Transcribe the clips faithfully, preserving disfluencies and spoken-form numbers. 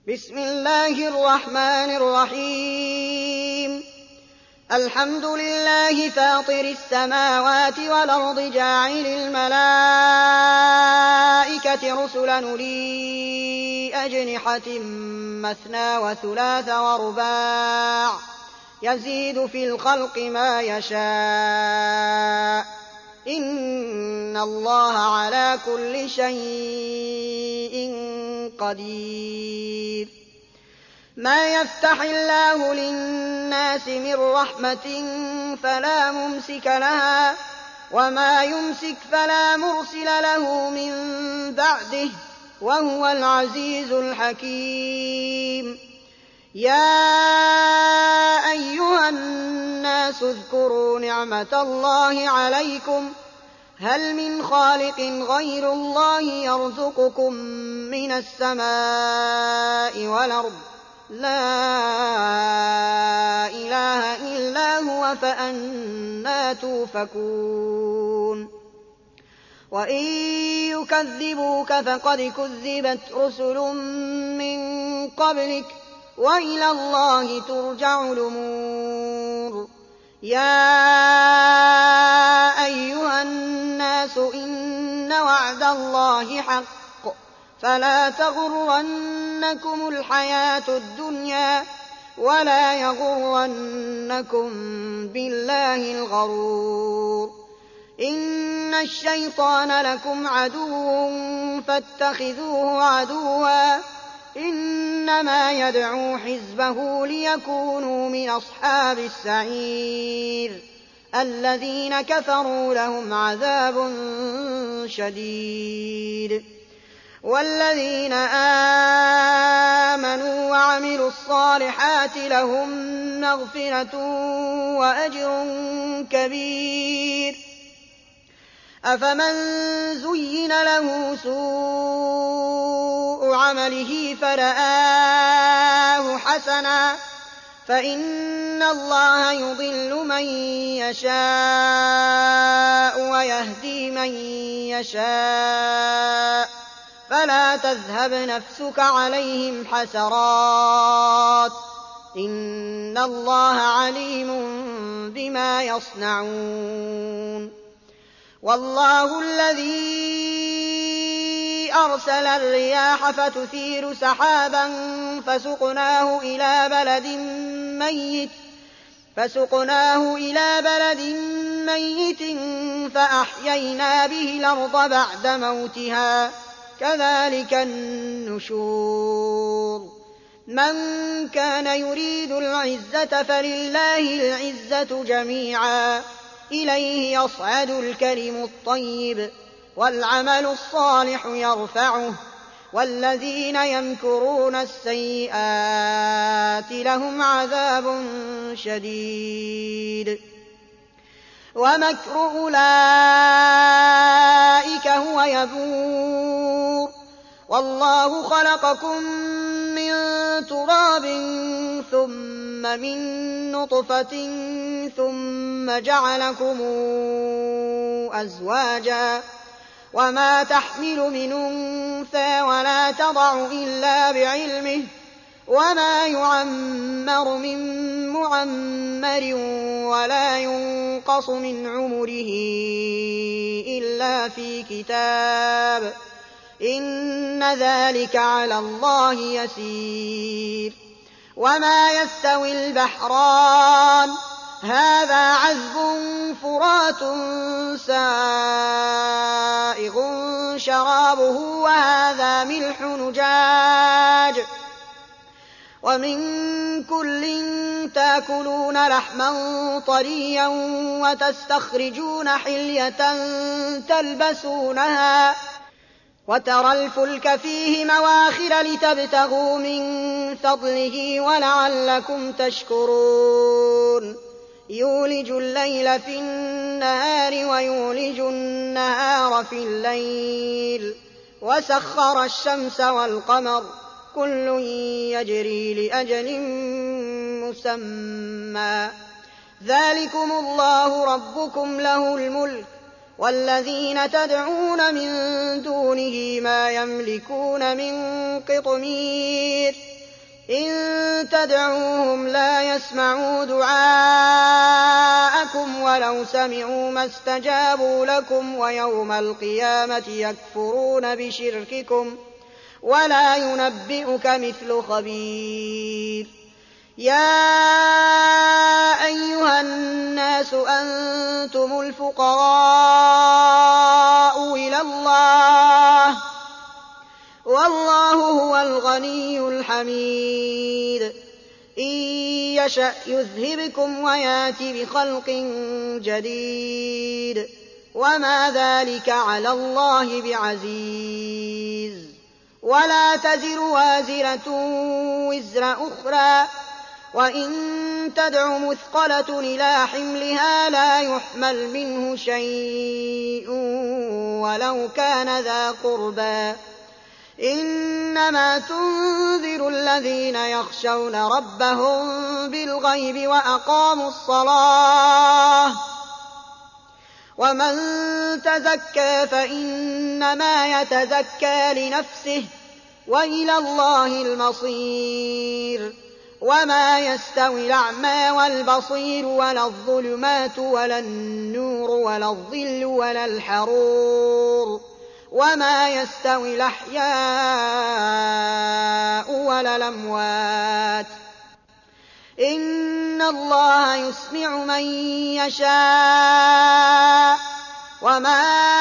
بسم الله الرحمن الرحيم الحمد لله فاطر السماوات والأرض جاعل الملائكة رسلا أولي أجنحة مثنى وثلاث ورباع يزيد في الخلق ما يشاء إن الله على كل شيء قدير. ما يفتح الله للناس من رحمة فلا ممسك لها وما يمسك فلا مرسل له من بعده وهو العزيز الحكيم. يا أيها الناس اذكروا نعمة الله عليكم هل من خالق غير الله يرزقكم من السماء والأرض لا إله إلا هو فأنى توفكون. وإن يكذبوك فقد كذبت رسل من قبلك وإلى الله ترجع الأمور. يا أيها الناس إن وعد الله حق فلا تغرنكم الحياة الدنيا ولا يغرنكم بالله الغرور. إن الشيطان لكم عدو فاتخذوه عدوا إنما يدعو حزبه ليكونوا من أصحاب السعير الذين كفروا لهم عذاب شديد. والذين آمنوا وعملوا الصالحات لهم مغفرة وأجر كبير. أفمن زين له سوء عمله فرآه حسنا فإن الله يضل من يشاء ويهدي من يشاء فلا تذهب نفسك عليهم حسرات إن الله عليم بما يصنعون. والله الذي أرسل الرياح فتثير سحابا فسقناه إلى بلد ميت فسقناه إلى بلد ميت فأحيينا به الأرض بعد موتها كذلك النشور. من كان يريد العزة فلله العزة جميعا إليه يصعد الكلم الطيب والعمل الصالح يرفعه والذين يمكرون السيئات لهم عذاب شديد. ومكر أولئك هو يبور. والله خلقكم من تراب ثم من نطفة ثم جعلكم أزواجا وما تحمل من أنثى ولا تضع إلا بعلمه وما يعمر من معمر ولا ينقص من عمره إلا في كتاب إن ذلك على الله يسير. وما يستوي البحران هذا عذب فرات سائغ شرابه وهذا ملح نجاج ومن كل تاكلون لحما طريا وتستخرجون حلية تلبسونها وترى الفلك فيه مواخر لتبتغوا من فضله ولعلكم تشكرون. يولج الليل في النهار ويولج النهار في الليل وسخر الشمس والقمر كل يجري لأجل مسمى ذلكم الله ربكم له الملك والذين تدعون من دونه ما يملكون من قطمير تدعوهم لا يسمعوا دعاءكم ولو سمعوا ما استجابوا لكم ويوم القيامة يكفرون بشرككم ولا ينبئك مثل خبير. يا أيها الناس أنتم الفقراء إلى الله والله هو الغني الحميد. إن يشأ يذهبكم ويات بخلق جديد وما ذلك على الله بعزيز. ولا تزر وازرة وزر أخرى وإن تدع مثقلة إلى حملها لا يحمل منه شيء ولو كان ذا قربى. إنما تنذر الذين يخشون ربهم بالغيب وأقاموا الصلاة ومن تزكى فإنما يتزكى لنفسه وإلى الله المصير. وما يستوي الأعمى والبصير ولا الظلمات ولا النور ولا الظل ولا الحرور وما يستوي الأحياء ولا الأموات. إن الله يسمع من يشاء وما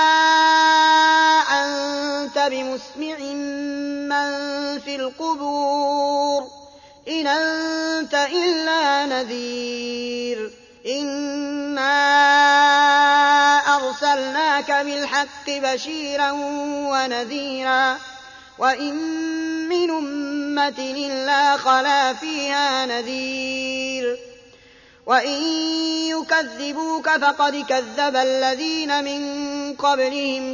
أنت بمسمع من في القبور إن أنت إلا نذير. إنا أرسلناك بالحق بشيرا ونذيرا وإن من أمة إلا خلا فيها نذير. وإن يكذبوك فقد كذب الذين من قبلهم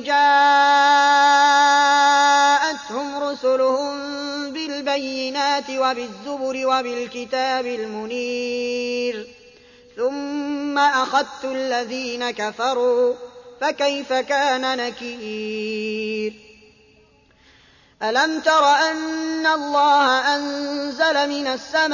جاءتهم رسلهم بالبينات وبالزبر وبالكتاب المنير ثم أخذت الذين كفروا فكيف كان نكير. ألم تر أن الله أنزل من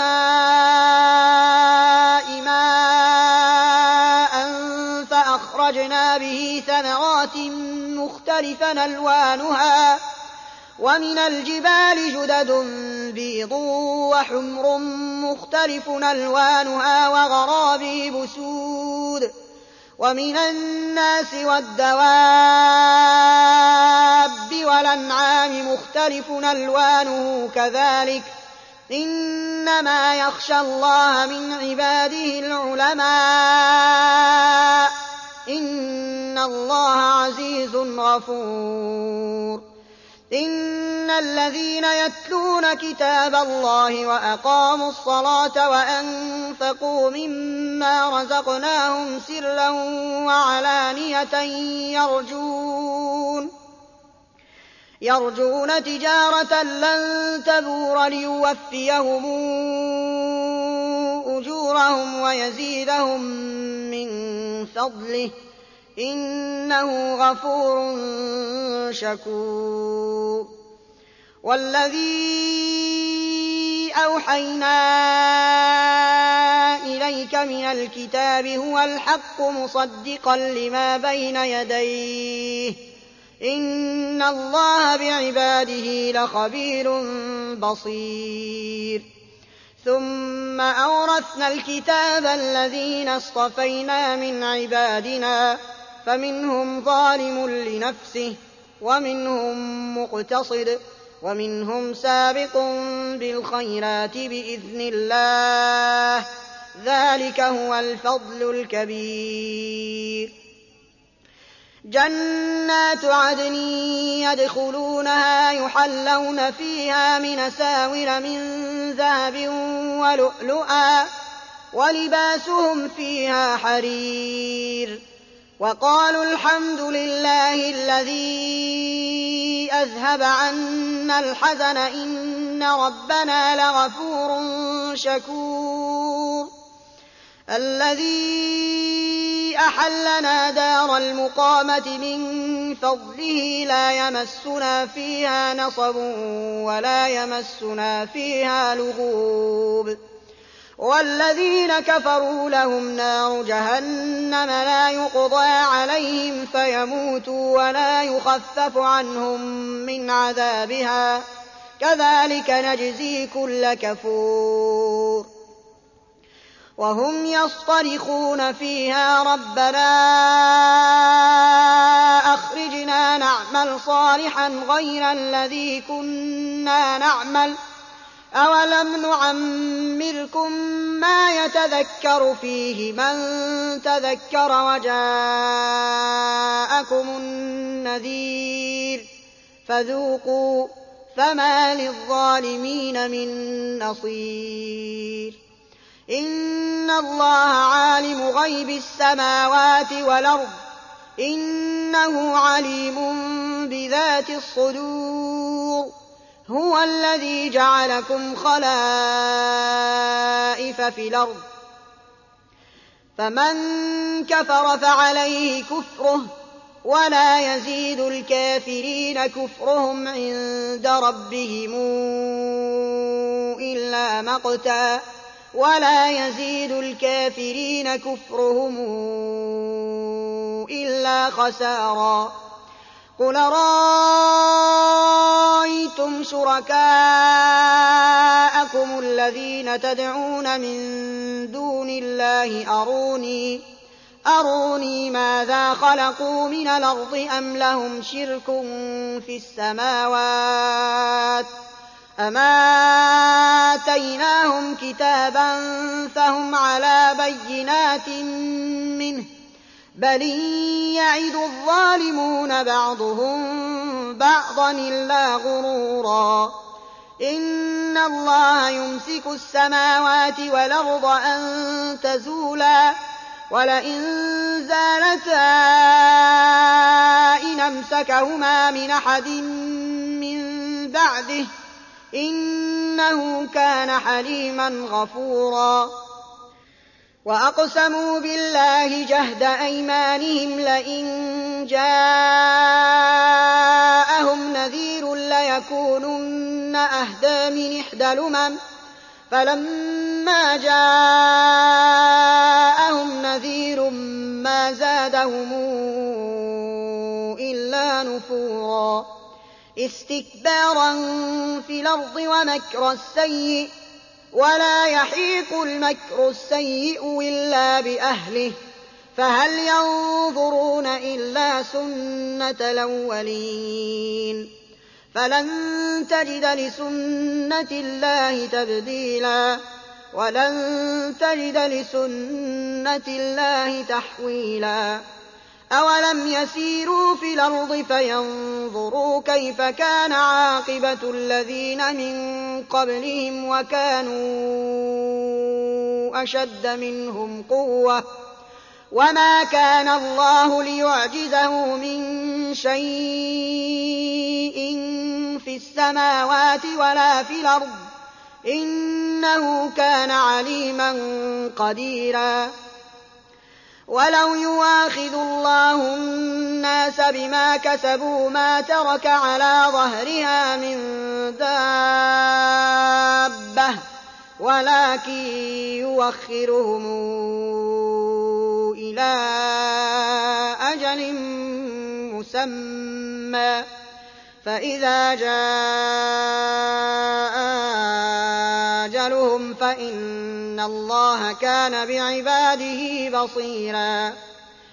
السماء ماء فأخرجنا به ثمرات مختلفا ألوانها ومن الجبال جدد بيض وحمر مختلف ألوانها وغرابيب سود ومن الناس والدواب والأنعام مختلف ألوانه كذلك إنما يخشى الله من عباده العلماء إن الله عزيز غفور. إن الذين يتلون كتاب الله وأقاموا الصلاة وأنفقوا مما رزقناهم سرا وعلانية يرجون يرجون تجارة لن تبور ليوفيهم أجورهم ويزيدهم من فضله إنه غفور شكور. والذي أوحينا إليك من الكتاب هو الحق مصدقا لما بين يديه إن الله بعباده لخبير بصير. ثم أورثنا الكتاب الذين اصطفينا من عبادنا فمنهم ظالم لنفسه ومنهم مقتصد ومنهم سابق بالخيرات بإذن الله ذلك هو الفضل الكبير. جنات عدن يدخلونها يحلون فيها من أساور من ذهب ولؤلؤا ولباسهم فيها حرير وقالوا الحمد لله الذي أذهب عنا الحزن إن ربنا لغفور شكور. الذي أحلنا دار المقامة من فضله لا يمسنا فيها نصب ولا يمسنا فيها لغوب والذين كفروا لهم نار جهنم لا يقضى عليهم فيموتوا ولا يخفف عنهم من عذابها كذلك نجزي كل كفور وهم يصطرخون فيها ربنا أخرجنا نعمل صالحا غير الذي كنا نعمل أولم نعمركم ما يتذكر فيه من تذكر وجاءكم النذير فذوقوا فما للظالمين من نصير إن الله عالم غيب السماوات والأرض إنه عليم بذات الصدور هو الذي جعلكم خلائف في الأرض فمن كفر فعليه كفره ولا يزيد الكافرين كفرهم عند ربهم إلا مقتا ولا يزيد الكافرين كفرهم إلا خسارا قل رأيتم شركاءكم الذين تدعون من دون الله أروني أروني ماذا خلقوا من الأرض أم لهم شرك في السماوات أم آتيناهم كتابا فهم على بينات منه بل يعد الظالمون بعضهم بعضا إلا غرورا إن الله يمسك السماوات والأرض أن تزولا ولئن زالتا إن أمسكهما من أحد من بعده إنه كان حليما غفورا وأقسموا بالله جهد أيمانهم لئن جاءهم نذير ليكونن أهدى من إحدى الأمم فلما جاءهم نذير ما زادهم إلا نفورا استكبارا في الأرض ومكر السيء ولا يحيق المكر السيء إلا بأهله فهل ينظرون إلا سنة الأولين فلن تجد لسنة الله تبديلا ولن تجد لسنة الله تحويلا أولم يسيروا في الأرض فينظروا كيف كان عاقبة الذين من قبلهم وكانوا أشد منهم قوة وما كان الله ليعجزه من شيء في السماوات ولا في الأرض إنه كان عليما قديرا ولو يواخذ الله الناس بما كسبوا ما ترك على ظهرها من دابة ولكن يوخرهم إلى أجل مسمى فإذا جاء أجلهم فإن الله كان بعباده بصيرا